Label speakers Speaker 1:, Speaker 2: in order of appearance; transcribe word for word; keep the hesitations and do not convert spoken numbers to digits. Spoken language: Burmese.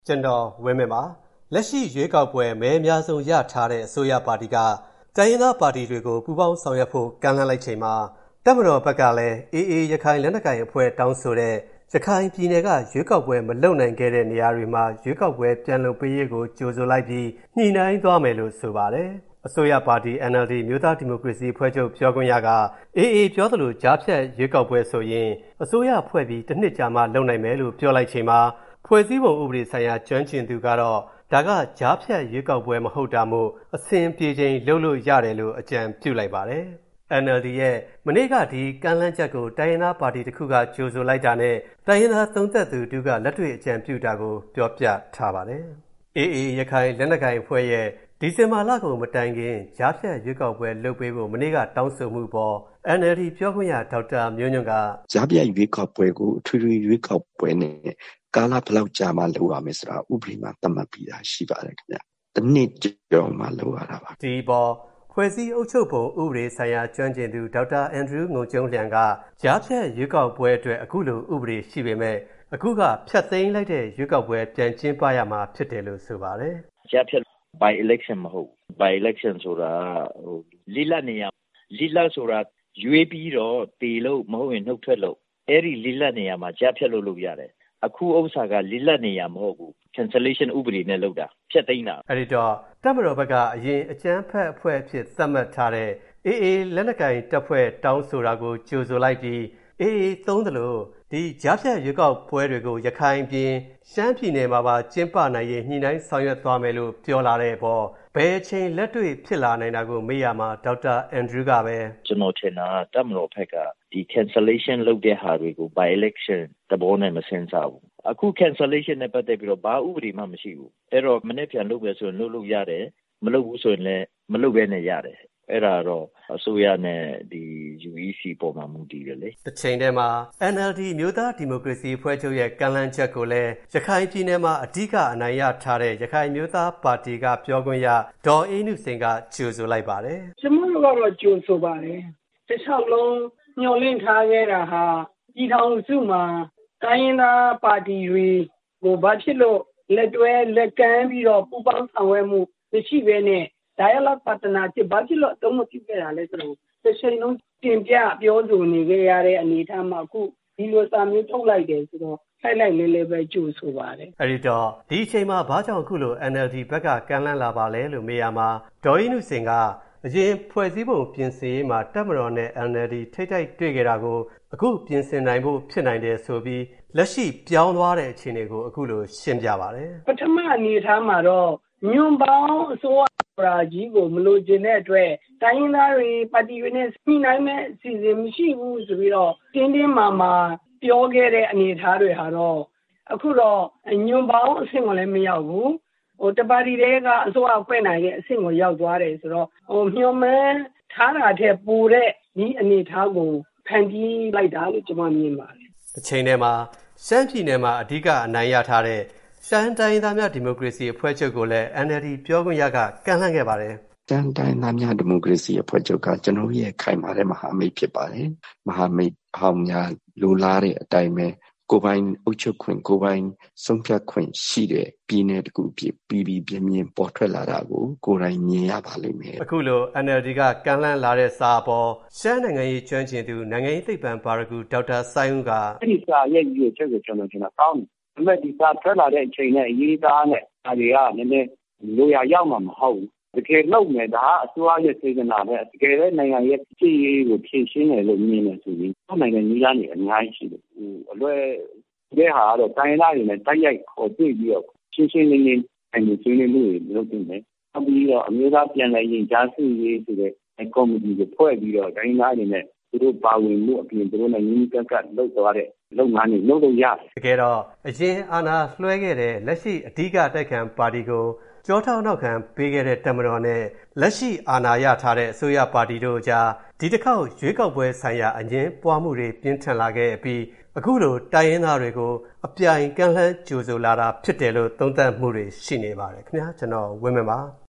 Speaker 1: ကျွန်တော်ဝင်းမြင့်ပါလက်ရှိရွေးကောက်ပွဲမဲအများဆုံးရထားတဲ့အစိုးရပါတီကတိုင်းရင်းသားပါတီတွေကိုပူးပေါင်းဆောင်ရွက်ဖို့ကမ်းလှမ်းလိုက်ချိန်မှာတပ်မတော်ဘက်ကလည်းအေးအေးရခိုင်လက်နက်ကိုင်အဖွဲ့တောင်းဆိုတဲ့ရခိုင်ပြည်နယ်ကရွေးကောက်ပွဲမလုပ်နိုင်ခဲ့တဲ့နေရာတွေမှာရွေးကောက်ပွဲပြန်လုပ်ပေးရေးကိုကြိုဆိုလိုက်ပြီးညှိနှိုင်းသွားမယ်လို့ဆိုပါတယ်အစိုးရပါတီ N L D မြို့သားဒီမိုကရေစီအဖွဲ့ချုပ်ပြောခွင့်ရကအေးအေးပြောသလိုကြားဖြတ်ရွေးကောက်ပွဲဆိုရင်အစိုးရဖွဲ့ပြီးတစ်နှစ်ကြာမှလုပ်နိုင်မယ်လို့ပြောလိုက်ချိန်မှာဖွဲ့စည်းပုံဥပဒေဆိုင်ရာကျွမ်းကျင်သူကတော့ဒါကကြားဖြတ်ရွေးကောက်ပွဲမဟုတ်တာမို့အစဉ်ပြေချိန်လုပ်လို့ရတယ်လို့အကြံပြုလိုက်ပါတယ်N L D ရဲ့မနေ့ကဒီကမ်းလှမ်းချက်ကိုတိုင်းရင်းသားပါတီတစ်ခုကကြိုဆိုလိုက်တာနဲ့တိုင်းရင်းသားသုံးသက်သူတို့ကလက်တွေ့အကြံပြုတာကိုပြောပြထားပါတယ်။ A A ရခိုင်လက်နက်ကိုင်အဖွဲ့ရဲ့ဒီဇင်ဘာလကုန်မတိုင်ခင်ကြားဖြတ်ရွေးကောက်ပွဲလုပ်ပေးဖို့မနေ့ကတောင်းဆိုမှုပေါ် N L D ပြောခွင့်ရဒေါက်တာမျိုးညွန့်က
Speaker 2: ကြားဖြတ်ရွေးကောက်ပွဲကိုအထွေထွေရွေးကောက်ပွဲနဲ့ကာလဘယ်လောက်ကြာမှလုပ်ရမယ်ဆိုတာဥပဒေမှာသတ်မှတ်ပြီးသားရှိပါတယ်ခင်ဗျ။တစ်နှစ်ကျော်မှလုပ်ရတာပါ
Speaker 1: ။ဒီပေါ်ဖွဲ့စည်းအုပ်ချုပ်ပုံဥပဒေဆိုင်ရာကျွမ်းကျင်သူဒေါက်တာအန်ဒရူးငုံကျုံလျံကကြားဖြတ်ရွေးကောက်ပွဲအတွက်အခုလိုဥပဒေရှိပေမဲ့အခုကဖြတ်သိမ်းလိုက်တဲ့ရွေးကောက်ပွဲပြန်ကျင်းပရမှာဖြစ်တယ်လို့ဆိုပါတယ်
Speaker 3: ။ကြားဖြတ် by election မဟုတ် by election ဆိုတာဟိုလိလနေရလိလဆိုတာရွေးပြီးတော့တေလို့မဟုတ်ရင်နှုတ်ထွက်လို့အဲ့ဒီလိလနေရမှာကြားဖြတ်လို့လုပ်ရတယ်။အခုဥစ္စာကလိလနေရမဟုတ်ဘူး cancellation ဥပဒေနဲ့လုပ်တာဖြတ်သိမ်းတာ
Speaker 1: အဲ့ဒီတော့တပ်မတော်ဘက်ကအရင်အကြမ်းဖက်အဖွဲ့အဖြစ်သတ်မှတ်ထားတဲ့အေးအေးလက်နက်ကိုင်တပ်ဖွဲ့တောင်းဆိုတာကိုကြိုဆိုလိုက်ပြီးအေးအေးသုံးတယ်လို့ဒီကြားဖြတ်ရွေးကောက်ပွဲတွေကိုရခိုင်ပြည်ရှမ်းပြည်နယ်မှာပါကျင်းပနိုင်ရေးညှိနှိုင်းဆောင်ရွက်သွားမယ်လို့ပြောလာတဲ့ပေါ်ဘယ်အချိန်လက်တွေ့ဖြစ်လာနိုင်တာကိုမေးရမှာဒေါက်တာအန်ဒရူးကပဲ
Speaker 3: ကျွန်တော်ထင်တာတပ်မတော်ဘက်ကဒီ cancellation လုပ်တဲ့ဟာတွေကို by election တဘောနဲ့မစင်စားဘူးအခု cancellation နဲ့ပတ်သက်ပြီးတော့ဘာဥပဒေမှမရှိဘူးအဲ့တော့မနေ့ပြန်လုပ်ပဲဆိုရင်လုပ်လို့ရတယ်မလုပ်ဘူးဆိုရင်လည်းမလုပ်ဘဲနဲ့ရတယ်အဲ့ဒါတော့အစိုးရနဲ့ဒီ U E C ပေါ်မှာမူတည်တယ်လေ
Speaker 1: တစ်ချိန်တည်းမှာ N L D မြို့သားဒီမိုကရေစီအဖွဲ့ချုပ်ရဲ့ကမ်းလှမ်းချက်ကိုလည်းရခိုင်ပြည်နယ်မှာအဓိကအနိုင်ရထားတဲ့ရခိုင်မြို့သားပါတီကပြောခွင့်ရဒေါ်အေးနုစိန်ကကြိုဆိုလိုက်ပါတယ်
Speaker 4: ကျွန်တော်တို့ကတော့ကြိုဆိုပါတယ်တစ်၆လုံးညှော်လင့်ထားခဲ့တာဟာပြည်ထောင်စုမှာတိုင်းရင်းသားပါတီတွေကိုဘာဖြစ်လို့လက်တွဲလက်ကမ်းပြီးတော့ပူးပေါင်းဆောင်ရွက်မှုမရှိဘဲနဲ့ dialogue partnership ဘာဖြစ်လို့အသုံးမပြုခဲ့တာလဲဆိုတော့တစ်ချိန်လုံးတင်ပြပြောဆိုနေကြရတဲ့အနေအထားမှာအခုဒီလိုစာမျိုးထုတ်လိုက်တယ်ဆိုတော့ထိုက်လိုက်လေးလေးပဲကြိုဆိုပါတယ်
Speaker 1: အဲ့ဒီတော့ဒီအချိန်မှာဘာကြောင့်အခုလို N L D ဘက်ကကမ်းလှမ်းလာပါလဲလို့မေးရမှာဒေါ်အီနုစင်ကအရင်ဖွဲ့စည်းပုံပြင်ဆင်ရေးမှာတပ်မတော်နဲ့ N L D ထိတိုက်တွေ့ကြတာကိုအခုပြင်ဆင်နိုင်ဖို့ဖြစ်နိုင်တယ်ဆိုပြီးလက်ရှိပြောင်းသွားတဲ့အခြေအနေကိုအခုလိုရှင်းပြပါတယ်
Speaker 4: ပထမအနေအထားမှာတော့ညွန်ပေါင်းအစိုးရရာကြီးကိုမလို့ကျင်တဲ့အတွက်တိုင်းရင်းသားတွေပါတီတွေနဲ့ညှိနှိုင်းမဲ့အစီအစဉ်မရှိဘူးဆိုပြီးတော့တင်းတင်းမာမာပြောခဲ့တဲ့အနေအထားတွေဟာတော့အခုတော့ညွန်ပေါင်းအဆင့်ကိုလည်းမရောက်ဘူးဟိုတပါတီတွေကအစိုးရဖွဲ့နိုင်တဲ့အဆင့်ကိုရောက်သွားတယ်ဆိုတော့ဟိုမျှော်မှန်းထားတာထက်ပိုတဲ့ဒီအနေအထားကိုဖန်တီးလိုက်တာလို့ကျွန်မမြင်ပါတယ်
Speaker 1: တစ်ချိန်တည်းမှာရှမ်းပြည်နယ်မှာအဓိကအနိုင်ရထားတဲ့ရှမ်းတိုင်းသားများဒီမိုကရေစီအဖွဲ့ချုပ်ကိုလည်း N L D ပြောခွင့်ရကကမ်းလှမ်းခဲ့ပါတယ်
Speaker 2: ရှမ်းတိုင်းသားများဒီမိုကရေစီအဖွဲ့ချုပ်ကကျွန်တော်ရဲ့ခိုင်မာတဲ့မဟာမိတ်ဖြစ်ပါတယ်မဟာမိတ်ဟောင်းများလိုလားတဲ့အတိုင်းပဲကိုယ်ပိုင်အုပ်ချုပ်ခွင့်ကိုယ်ပိုင်ဆုံးဖြတ်ခွင့်ရှိတဲ့ပြည်နယ်တစ်ခုဖြစ်ပြီးပြီးပြင်းပြင်းပေါ်ထွက်လာတာကိုကိုယ်တိုင်မြင်ရပါလိမ့်မယ်
Speaker 1: အခုလို N L D ကကမ်းလှမ်းလာတဲ့စာပေါ်ရှမ်းနိုင်ငံရေးကျွမ်းကျင်သူနိုင်ငံရေးသိပ္ပံပါရဂူဒေါက်တာစိုင်းဦးက
Speaker 5: အဲ့ဒီစာရဲ့ရည်ရွယ်ချက်ကိုကျွန်တော်ကျွန်တော်တောင်းတယ်ဒါပေမဲ့ဒီစာထွက်လာတဲ့အချိန်နဲ့အရေးသားနဲ့ဒါတွေကနည်းနည်းလိုရာရောက်မှာမဟုတ်ဘူးတကယ်လို့မယ်ဒါအစိုးရရဲ့စေတနာပဲတကယ်လည်းနိုင်ငံရဲ့ကြည်ရေးကိုဖြည့်ရှင်းတယ်လို့မြင်နေဆိုရင်နိုင်ငံကြီးကနေအများကြီးရှိတယ်ဟိုအလွယ်တဲ့ဟာတော့တိုင်းသားတွေနဲ့တိုက်ရိုက်ခေါ်တွေ့ပြီးတော့ရှင်းရှင်းလင်းလင်းအမှုဆွေးနွေးမှုတွေလုပ်နေတယ်နောက်ပြီးတော့အမျိုးသားပြန်လည်ရင်ကြားစုရေးဆိုတဲ့ကော်မတီကိုဖွဲ့ပြီးတော့တိုင်းသားတွေနဲ့သူတို့ပါဝင်မှုအပြင်သူတို့နဲ့ညီညီကပ်ကပ်လုပ်သွားတဲ့လုပ်ငန်းတွေလုပ်လို့ရတယ်
Speaker 1: တကယ်တော့အရင်အာဏာလွှဲခဲ့တဲ့လက်ရှိအဓိကတိုက်ခံပါတီကိုကြောထောက်နောက်ခံပေးခဲ့တဲ့တပ်မတော်နဲ့လက်ရှိအာဏာရထားတဲ့အစိုးရပါတီတို့ကြားဒီတစ်ခေါက်ရွေးကောက်ပွဲဆိုင်ရာအငင်းပွားမှုတွေပြင်းထန်လာခဲ့ပြီးအခုလိုတိုင်းရင်းသားတွေကိုအပြိုင်ကန့်လန့်ကြိုဆိုလာတာဖြစ်တယ်လို့သုံးသပ်မှုတွေရှိနေပါတယ်ခင်ဗျာကျွန်တော်ဝင်းမင်းပါ